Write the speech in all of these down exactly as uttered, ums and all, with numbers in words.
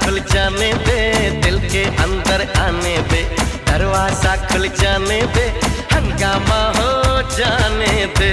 खुल जाने दे, दिल के अंदर आने दे, दरवाजा खुल जाने दे, हंगामा हो जाने दे।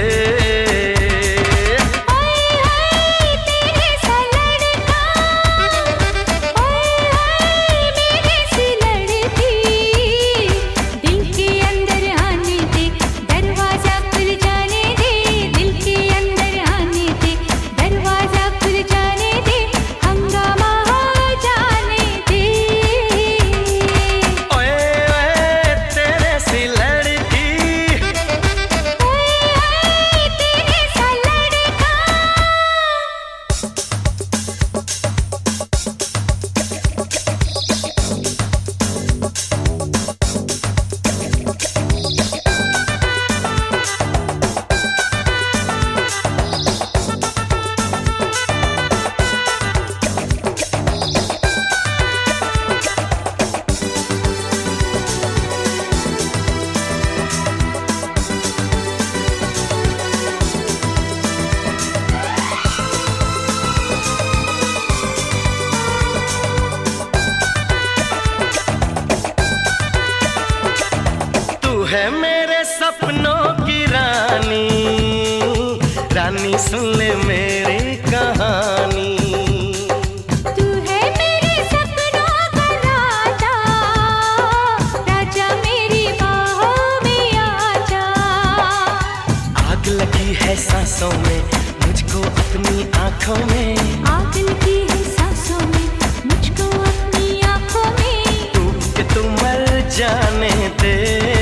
है मेरे सपनों की रानी, रानी सुन ले मेरी कहानी। तू है मेरे सपनों का राजा, राजा मेरी बाहों में आजा। आग लगी है सांसों में मुझको अपनी आँखों में, आग लगी है सांसों में मुझको अपनी आँखों में। डूब के तू मर जाने दे।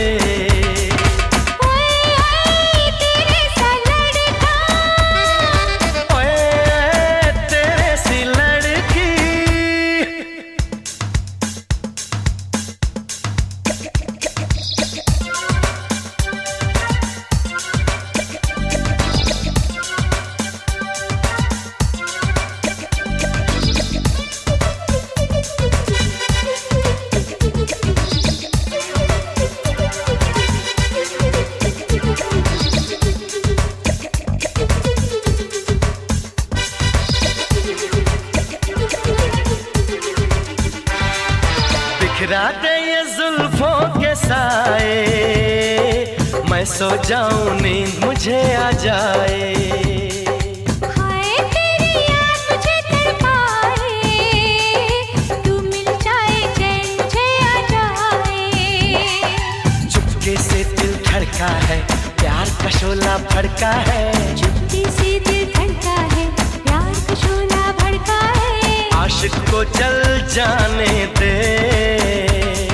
बिखरा दे ये जुल्फों के साए, मैं सो जाऊं नींद मुझे आ जाए। हाय तेरी याद मुझे तड़पाए, तू मिल जाए चैन मुझे आ जाए। चुपके से दिल धड़का है, प्यार का शोला भड़का है। चुपके से दिल धड़का है, प्यार का शोला भड़का है। आशिक को जल जाने दे।